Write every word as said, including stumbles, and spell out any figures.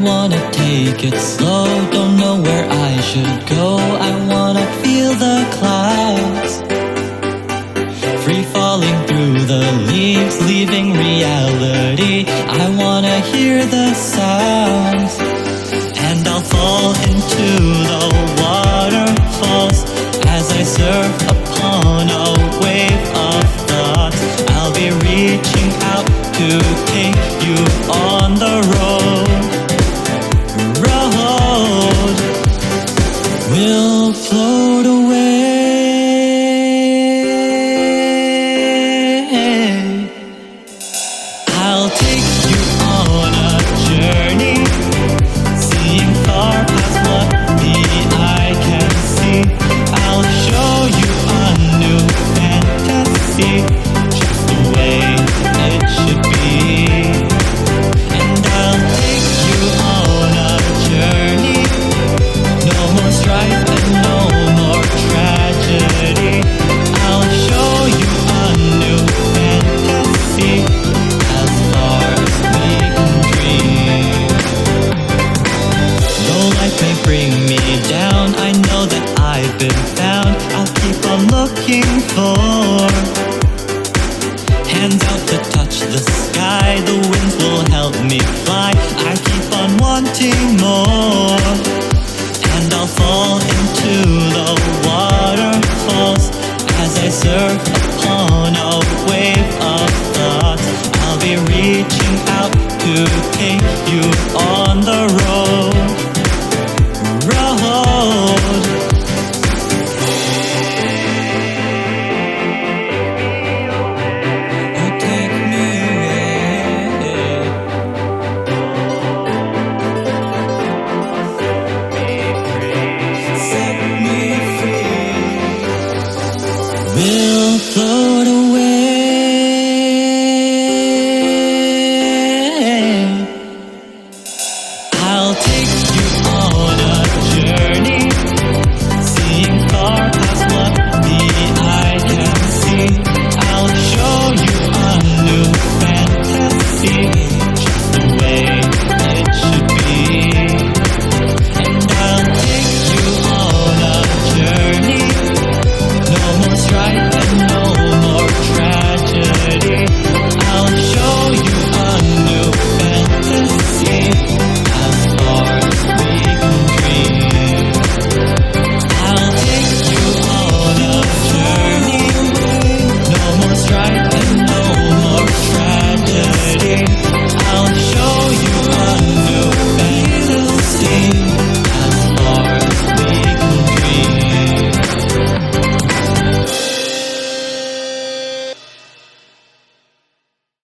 wanna take it slow, don't know where I should go. I wanna feel the clouds, free falling through the leaves, leaving reality. I wanna hear the sounds, and I'll fall into the waterfalls as I surf upon a wave of thoughts. I'll be reaching out to take you on the road. Road will float away. I'll take you on a journey, seeing far past what the eye can see. I'll show you a new fantasy, just the way it should be. And I'll take you on a journey, no more strife and no more tragedy. I'll show you a new fantasy, as far as we can dream. Though life may bring me down, I know that I've been found. I'll keep on looking for hands out to touch the sky. The winds will help me fly. I keep on wanting more, and I'll fall into the waterfalls as I surf upon a wave of thoughts. I'll be reaching out to take you on the road.